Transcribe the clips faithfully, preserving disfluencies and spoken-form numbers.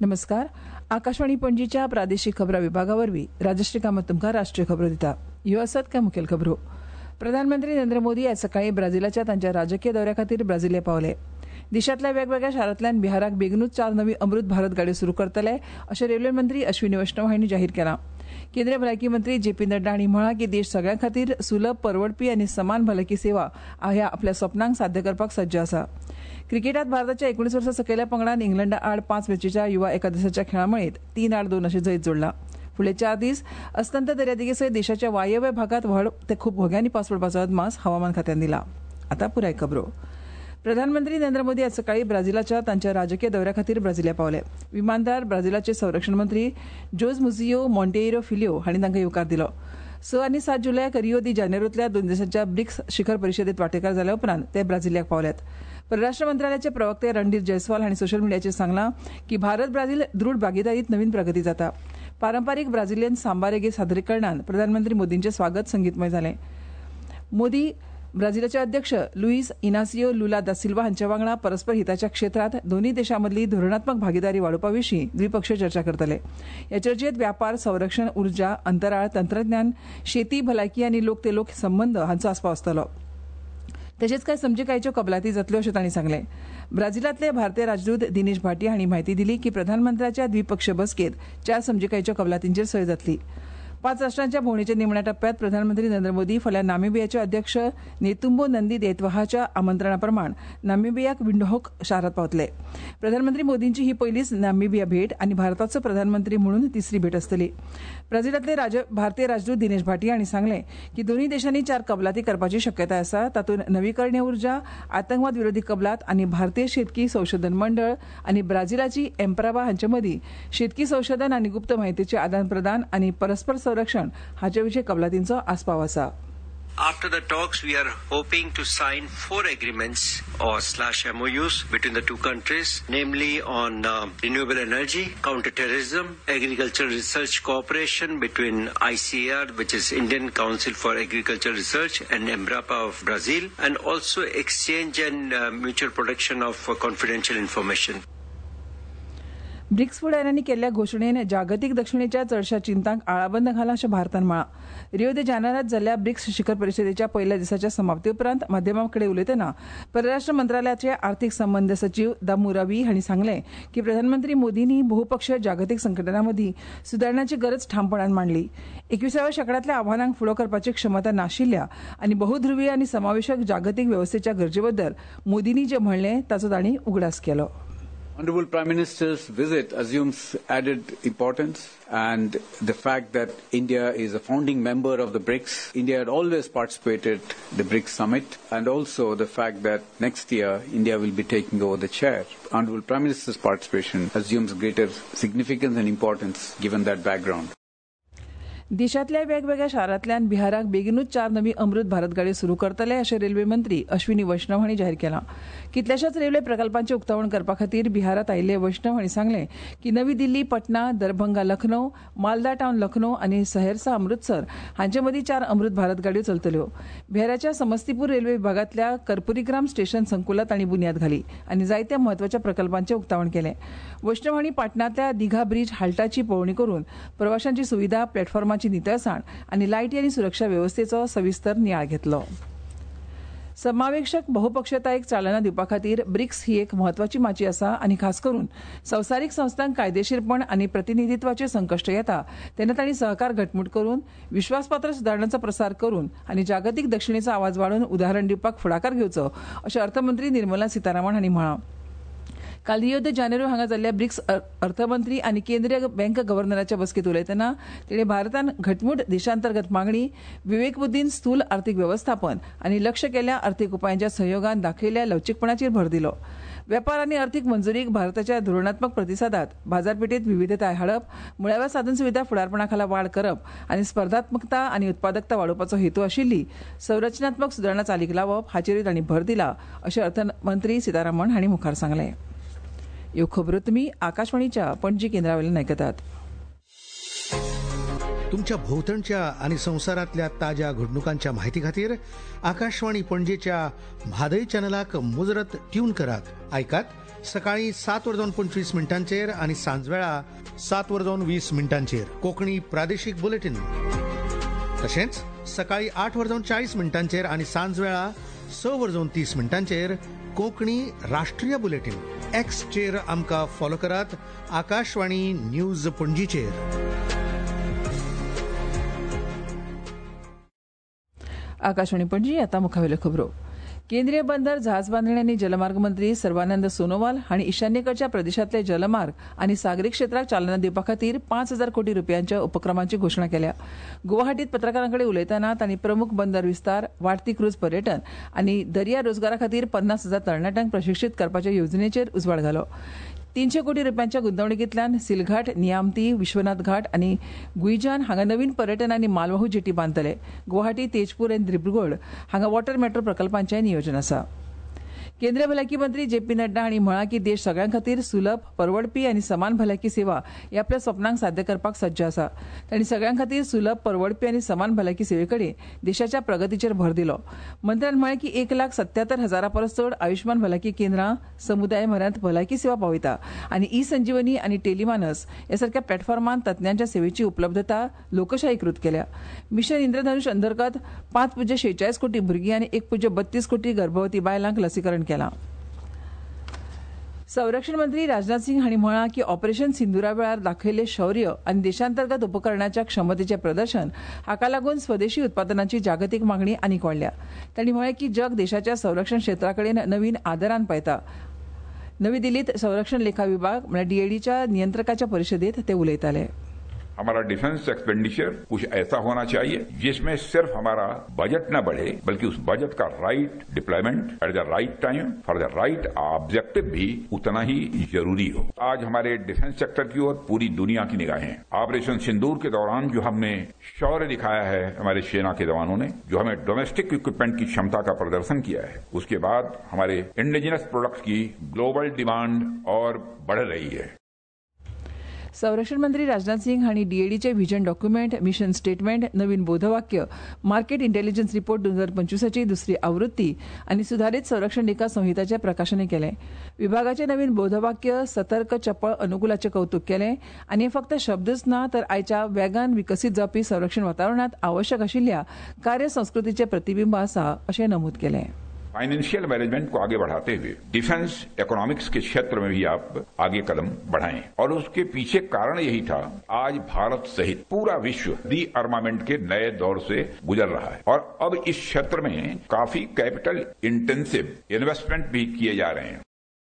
नमस्कार. आकाशवाणी पणजीच्या प्रादेशीक खबरां विभागावरवीं राजश्री कामत तुमकां राष्ट्रीय खबरो दिता. ह्यो आसात कांय मुखेल खबरो. प्रधानमंत्री नरेंद्र मोदी आज सकाळीं ब्राझीलाच्या तांच्या राजकीय दौऱ्या खातीर ब्राझीलिया पावले. देशांतल्या वेगवेगळ्या शारांतल्यान बिहाराक बेगीनूच चार नवी अमृत भारत गाडयो सुरू करतले अशें रेल्वे मंत्री अश्विनी वैष्णव हांणी जाहीर केलां. केंद्रीय भलायकी मंत्री जे पी नड्डा हांणी म्हळां की देश सगळ्यां खातीर सुलभ, परवडपी आनी समान भलायकी सेवा ह्या आपल्या सपनांक साध्य करपाक सज्ज आसा. क्रिकेटांत भारताच्या एकुणीस वर्सां सकयल्या पंगडान इंग्लंडा आड पांच मॅचीच्या युवा एकादशाच्या खेळामळीत तीन आड दोन अशें जैत जोडलां. फुडले चार दीस अस्तंत दर्यादेगे सयत देशाच्या वायव्य भागात व्हड ते खूब भोग्यांनी पावस पडपाचो अदमास हवामान खात्यान दिला. आतां पुराय खबरो. प्रधानमंत्री नरेंद्र मोदी आज सकाळीं ब्राझीलाच्या तांच्या राजकीय दौऱ्या खातीर ब्राझीलिया पावले. विमानदार ब्राझीलाचे संरक्षण मंत्री जोज मुझियो मॉन्टेiro फिलियो हांणी तांकां येवकार दिलो. स आनी सात जुलयाक रियो दी जानेरोंतल्या दोन दिसांच्या ब्रिक्स शिखर परिशदेंत वांटेकार जाल्या उपरांत ते ब्राझीलियाक पावल्यात. परराष्ट्र मंत्रालयाचे प्रवक्ते रणदीप जयस्वाल हांणी सोशल मिडियाचेर सांगलां की भारत ब्राझील दृढ भागीदारीत नवीन प्रगती जाता. पारंपारीक ब्राझीलियन सांबा रेगे सादरीकरणान प्रधानमंत्री मोदींचें स्वागत संगीतमय जालें. मोदी ब्राझीलाचे अध्यक्ष लुईस इनासियो लुला दा सिल्वा हांचे वांगडा परस्पर हिताच्या क्षेत्रांत दोनूय देशांमदली धोरणात्मक भागीदारी वाडोवपा विशीं द्विपक्षीय चर्चा करतले. ह्या चर्चेत व्यापार, संरक्षण, उर्जा, अंतराळ, तंत्रज्ञान, शेती, भलायकी आनी लोक ते लोक संबंद हांचो आस्पाव आसतलो. तशेंच कांय समजिकायेच्यो कबलाती जातल्यो अशें तांणी सांगलें. ब्राझीलांतले भारतीय राजदूत दिनेश भाटी हांणी म्हायती दिली की प्रधानमंत्र्याच्या द्विपक्षीय बसकेत चार समजिकायेच्यो कबलातींचेर सय जातली. पांच राष्ट्रांच्या भोंवडेच्या निमण्या टप्प्यात प्रधानमंत्री नरेंद्र मोदी फाल्यां नामिबियाचे अध्यक्ष नेतुंबो नंदी देतवाहाच्या आमंत्रणा प्रमाण नामिबियाक विंडहोक शारांत पावतले. प्रधानमंत्री मोदींची ही पयलीच नामिबिया भेट आनी भारताचो प्रधानमंत्री म्हणून तिसरी भेट आसतली. ब्राझीलांतले राज भारतीय राजदूत दिनेश भाटी हांणी सांगलें की दोनूय देशांनी चार कबलाती करपाची शक्यताय आसा. तातूंत नवीकरणीय उर्जा, आतंकवाद विरोधी कबलात आनी भारतीय शेतकी संशोधन मंडळ आनी ब्राझीलाची एम्प्रावा हांचे मदीं शेतकी संशोधन आनी गुप्त माहितीचे आदान प्रदान आनी परस्पर संरक्षण हाचे विशीं कबलातींचो आस्पाव आसा. After the talks, we are hoping to sign four agreements or slash M O Us between the two countries, namely on uh, renewable energy, counter-terrorism, agricultural research cooperation between I C A R, which is Indian Council for Agricultural Research, and Embrapa of Brazil, and also exchange and uh, mutual protection of uh, confidential information. BRICS फुडाऱ्यांनी केल्ल्या घोशणेन जागतीक दक्षिणेच्या चडशा चिंतांक आळाबंद घाला अशें भारतान म्हळां. Rio दे जानेरात जाल्ल्या BRICS शिखर परिशदेच्या पयल्या दिसाच्या समाप्ती उपरांत माध्यमां कडेन उलयतना परराष्ट्र मंत्रालयाचे आर्थीक संबंद सचीव दामू रवी हांणी सांगलें की प्रधानमंत्री मोदींनी बहुपक्षीय जागतीक संघटनां मदीं सुदारणाची गरज ठामपणान मांडली. एकविसाव्या शेंकड्यांतल्या आव्हानांक फुडो करपाची क्षमता नाशिल्ल्या आनी बहुध्रुवीय आनी समावेशक जागतीक वेवस्थेच्या गरजेबद्दल मोदींनी जें म्हणलें ताचो तांणी उगडास केलो. Honorable Prime Minister's visit assumes added importance, and the fact that India is a founding member of the BRICS, India had always participated the BRICS summit, and also the fact that next year India will be taking over the chair. Honorable Prime Minister's participation assumes greater significance and importance given that background. देशांतल्या वेगवेगळ्या शारांतल्यान बिहाराक बेगीनूच चार नवी अमृत भारत गाडयो सुरू करतले अशें railway मंत्री अश्विनी वैष्णव हांणी जाहीर केलां. कितल्याशाच रेल्वे प्रकल्पांचें उक्तावण करपा खातीर बिहारांत आयिल्ले वैष्णव हांणी सांगलें की नवी दिल्ली, पटना, दरभंगा, लखनौ, मालदा टावन लखनौ आनी सहरसा अमृतसर हांचे मदीं चार अमृत भारत गाडयो चलतल्यो. बिहाराच्या समस्तीपूर रेल्वे विभागांतल्या कर्पुरीग्राम स्टेशन संकुलांत तांणी बुन्याद घाली आनी जायत्या म्हत्वाच्या प्रकल्पांचें उक्तावण केलें. वैष्णव हांणी पाटणांतल्या दिघा ब्रिज हाल्टाची पळोवणी करून प्रवाशांची सुविधा, प्लॅटफॉर्माची नितळसाण आनी लायटी आनी सुरक्षा वेवस्थेचो सविस्तर नियाळ घेतलो. समावेशक बहुपक्षीयतायेक चालना दिवपा खातीर ब्रिक्स ही एक म्हत्वाची माची आसा आनी खास करून संवसारीक संस्थांक कायदेशीरपण आनी प्रतिनिधित्वाचे संकश्ट येता तेन्ना तांणी सहकार घटमूट करून विश्वासपात्र सुदारणांचो प्रसार करून आनी जागतीक दक्षिणेचो आवाज वाडोवन उदाहरण दिवपाक फुडाकार घेवचो अशें अर्थमंत्री निर्मला सीतारामन हांणी म्हळां. काल रियो दे जानेरो हांगा जाल्ल्या ब्रिक्स अर्थमंत्री आनी केंद्रीय बँक गव्हर्नरांच्या बसकेत उलयतना ताणें भारतान घटमूट देशांतर्गत मागणी, विवेकबुद्दीन स्थूल आर्थीक वेवस्थापन आनी लक्ष केल्ल्या आर्थीक उपायांच्या सहयोगान दाखयल्ल्या लवचीकपणाचेर भर दिलो. वेपार आनी अर्थीक मंजुरीक भारताच्या धोरणात्मक प्रतिसादात बाजारपेठेत विविधताय हाडप, मुळाव्या साधनसुविधा फुडारपणा खाला वाड करप आनी स्पर्धात्मकता आनी उत्पादकता वाडोवपाचो हेतू आशिल्ली संरचनात्मक सुदारणा चालीक लावप हाचेरूय तांणी भर दिला अशें अर्थमंत्री सीतारामन हांणी मुखार सांगलें. ह्यो खबरो तुमी आकाशवाणीच्या पणजी केंद्रावयल्यान आयकतात. तुमच्या भोवतणच्या आणि संसारातल्या ताज्या घडणुकांच्या माहिती खातीर आकाशवाणी पणजेच्या म्हादय चॅनलाक मुजरत ट्यून करात. ऐकात सकाळी सात वरजावन पंचवीस मिनिटांचेर आणि सांजवेळा सात वरजावन वीस मिनिटांचेर कोंकणी प्रादेशीक बुलेटिन. तशेंच सकाळी आठ वरजावन चाळीस मिनिटांचेर आणि सांजवेळा स वरजावन तीस मिनिटांचेर कोंकणी राष्ट्रीय बुलेटिन. एक्सचेर आमकां फॉलो करात. आकाशवाणी न्यूज पणजीचेर. आकाशवाणी पणजी आता मुखावेल्यो खबरो. केंद्रीय बंदर जहाज बांधणी आनी जलमार्ग मंत्री सर्वानंद सोनोवाल हांणी ईशान्येकडच्या प्रदेशांतले जलमार्ग आनी सागरी क्षेत्राक चालना दिवपा खातीर पांच हजार कोटी रुपयांच्या उपक्रमांची घोशणा केल्या. गुवाहाटीत पत्रकारां कडेन उलयतना तांणी प्रमुख बंदर विस्तार, वाडती क्रूज पर्यटन आनी दर्या रोजगारा खातीर पन्नास हजार तरणाट्यांक प्रशिक्षीत करपाच्या येवजणेचेर उजवाड घालो. तीनशे कोटी रुपयांच्या गुंतवणुकींतल्यान सिलघाट, नियामती, विश्वनाथ घाट आनी गुईजान हांगा नवीन पर्यटन आनी मालवाहू जेटी बांदतले. गुवाहाटी, तेजपूर आनी दिब्रुगड हांगा वॉटर मेट्रो प्रकल्पांचें नियोजन आसा. केंद्रीय भलायकी मंत्री जे पी नड्डा हांणी म्हळां की देश सगळ्यां खातीर सुलभ, परवडपी आनी समान भलायकी सेवा हे आपल्या स्वप्नांक साध्य करपाक सज्ज आसा. तांणी सगळ्यां खातीर सुलभ, परवडपी आनी समान भलायकी सेवे कडेन देशाच्या प्रगतीचेर भर दिलो. मंत्र्यान म्हळें की एक लाख सत्यात्तर हजारा परस चड आयुष्मान भलायकी केंद्रां समुदाय म्हऱ्यांत भलायकी सेवा पावयता आनी ई संजीवनी आनी टेलिमानस ह्या सारख्या प्लॅटफॉर्मान तज्ञांच्या सेवेची उपलब्धता लोकशाहीकृत केल्या. मिशन इंद्रधनुष अंतर्गत पांच पुज्य शेचाळीस कोटी भुरगीं आनी एक पुज्य बत्तीस कोटी गर्भवती बायलांक लसीकरण केला. संरक्षण मंत्री राजनाथ सिंग हांणी म्हळां की ऑपरेशन सिंदुरा वेळार दाखयल्ले शौर्य आनी देशांतर्गत उपकरणाच्या क्षमतेचें प्रदर्शन हाका लागून स्वदेशी उत्पादनांची जागतीक मागणी आनीक वाडल्या. तांणी म्हळें की जग देशाच्या संरक्षण क्षेत्रा कडेन नवीन आदरान पळयता. नवी दिल्लीत संरक्षण लेखा विभाग म्हळ्यार डीएडीच्या नियंत्रकाच्या परिशदेंत ते उलयताले. हमारा डिफेंस एक्सपेंडिचर कुछ ऐसा होना चाहिए जिसमें सिर्फ हमारा बजट न बढ़े बल्कि उस बजट का right deployment at the right time for the right objective भी उतना ही जरूरी हो. आज हमारे डिफेंस सेक्टर की ओर पूरी दुनिया की निगाहें. ऑपरेशन सिंदूर के दौरान जो हमने शौर्य दिखाया है हमारे सेना के जवानों ने, जो हमें डोमेस्टिक इक्विपमेंट की क्षमता का प्रदर्शन किया है, उसके बाद हमारे इंडिजिनस प्रोडक्ट्स की ग्लोबल डिमांड और बढ़ रही है. संरक्षण मंत्री राजनाथ सिंग हांणी डीएडीचे व्हिजन डॉक्युमेंट, मिशन स्टेटमेंट, नवीन बोधवाक्य, मार्केट इंटेलिजन्स रिपोर्ट दोन हजार पंचवीसाची दुसरी आवृत्ती आनी सुधारीत संरक्षण लेखा संहिताचे प्रकाशनय केलें. विभागाचे नवीन बोधवाक्य सतर्क, चपळ, अनुकूलाचें कौतुक केलें आनी हे फक्त शब्दच ना तर आयच्या वेगान विकसीत जावपी संरक्षण वातावरणात आवश्यक आशिल्ल्या कार्यसंस्कृतीचे प्रतिबिंब आसा अशें नमूद केलें. फाइनेंशियल मैनेजमेंट को आगे बढ़ाते हुए डिफेंस इकोनॉमिक्स के क्षेत्र में भी आप आगे कदम बढ़ाएं और उसके पीछे कारण यही था आज भारत सहित पूरा विश्व डी आर्मामेंट के नए दौर से गुजर रहा है और अब इस क्षेत्र में काफी कैपिटल इंटेंसिव इन्वेस्टमेंट भी किए जा रहे हैं.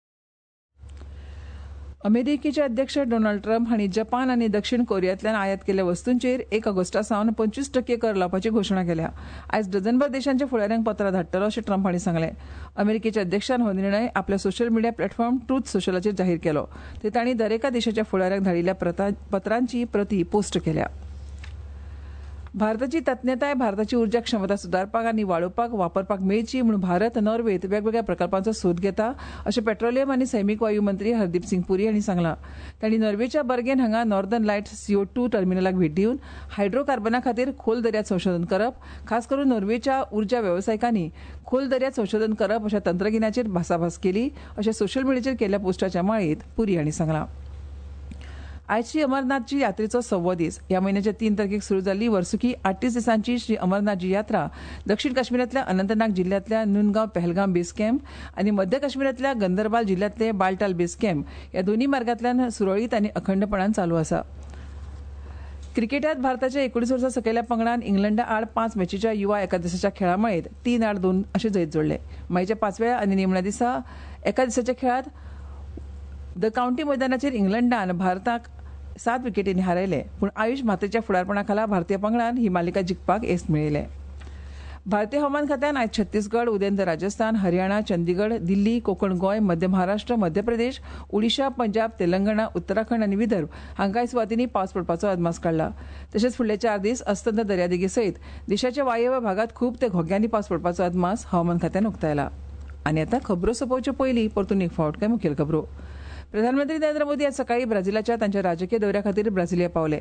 अमेरिकेचे अध्यक्ष डोनाल्ड ट्रम्प हांणी जपान आनी दक्षिण कोरियांतल्यान आयात केल्ल्या वस्तूंचेर एक ऑगस्टा सावन पंचवीस टक्के कर लावपाची घोशणा केल्या. आयज डझनभर देशांच्या फुडाऱ्यांक पत्रां धाडटलो अशें ट्रम्प हांणी सांगलें. अमेरिकेच्या अध्यक्षान हो निर्णय आपल्या सोशल मिडिया प्लॅटफॉर्म ट्रूथ सोशलाचेर जाहीर केलो. ते तांणी दरेका देशाच्या फुडाऱ्यांक धाडिल्ल्या पत्रांची प्रती पोस्ट केल्या. भारताची तज्ञताय भारताची उर्जा क्षमता सुदारपाक आनी वाडोवपाक वापरपाक मेळची म्हणून भारत नॉर्वेत वेगवेगळ्या प्रकल्पांचो सोद घेता अशें पेट्रोलियम आनी सैमीक वायू मंत्री हरदीप सिंग पुरी हांणी सांगलां. तांणी नॉर्वेच्या बर्गेन हांगा नॉर्दर्न लायट सीओ टू टर्मिनलाक भेट दिवन हायड्रोकार्बना खातीर खोल दर्यांत संशोधन करप, खास करून नॉर्वेच्या उर्जा वेवसायिकांनी खोल दर्यांत संशोधन करप अशा तंत्रगिन्याचेर भासाभास केली अशें सोशल मिडियाचेर केल्ल्या पोस्टाच्या माळेंत पुरी हांणी सांगलां. आयज श्री अमरनाथजी यात्रेचो सव्वो दीस. ह्या म्हयन्याच्या तीन तारखेक सुरू जाल्ली वर्सुकी आठतीस दिसांची श्री अमरनाथजी यात्रा दक्षिण काश्मीरांतल्या अनंतनाग जिल्ल्यांतल्या नुनगांव पहलगाम बेस कॅम्प आनी मध्य काश्मीरांतल्या गंदरबाल जिल्ल्यांतले बालटाल बेस कॅम्प ह्या दोनूय मार्गांतल्यान सुरळीत आनी अखंडपणान चालू आसा. क्रिकेटांत भारताच्या एकोणीस वर्सां सकयल्या पंगडान इंग्लंडा आड पांच मॅचीच्या युवा एकादशाच्या खेळा मळेत तीन आड दोन अशें जैत जोडले. मागीरच्या पांचव्या आनी निमण्या दिसा एका दिसाच्या खेळांत द काउंटी मैदानाचेर इंग्लंडान भारताक सात विकेटींनी हारयले, पूण आयुष म्हात्रेच्या फुडारपणा खाला भारतीय पंगडान ही मालिका जिखपाक येस्त मेळयले. भारतीय हवामान खात्यान आयज छत्तीसगड, उदेंत राजस्थान, हरियाणा, चंदीगड, दिल्ली, कोकण गोंय, मध्य महाराष्ट्र, मध्य प्रदेश, ओडिशा, पंजाब, तेलंगणा, उत्तराखंड आनी विदर्भ हांकांय सुवातींनी पावस पडपाचो अदमास काडला. तशेंच फुडले चार दीस अस्तंत दर्यादेगे सयत देशाच्या वायव्य भागात खूब ते घोग्यांनी पावस पडपाचो अदमास हवामान खात्यान उक्तायला. आनी आतां खबरो सोंपोवचे पयलीं परतून एक फावट काय मुखेल खबरो. प्रधानमंत्री नरेंद्र मोदी आज सकाळी ब्राझीलाच्या तांच्या राजकीय दौऱ्या खातीर ब्राझिलिया पावले.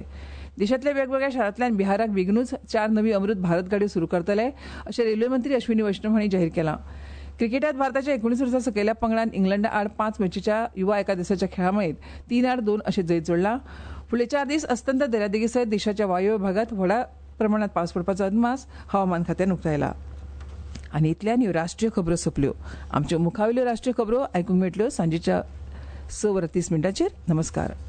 देशातल्या वेगवेगळ्या शारांतल्यान बिहाराक बेगीनूच चार नवी अमृत भारत गाडयो सुरू करतले अशें रेल्वे मंत्री अश्विनी वैष्णव हांणी जाहीर केलां. क्रिकेटांत भारताच्या एकोणीस वर्सां सकयल्या पंगडान इंग्लंडा आड पांच मॅचीच्या युवा एकादशाच्या खेळामळीत तीन आड दोन अशें जैत जोडलां. फुडले चार दीस अस्तंत दर्यादेगी सयत देशाच्या वायव्य भागात व्हड प्रमाणात पावस पडपाचो अदमास हवामान खात्यान उक्तायला. आनी इतल्यान ह्यो राष्ट्रीय खबरो सोंपल्यो. आमच्यो मुखावेल्यो राष्ट्रीय खबरो आयकूंक मेळटल्यो सांजेच्या स वरां तीस मिनटांचेर. नमस्कार.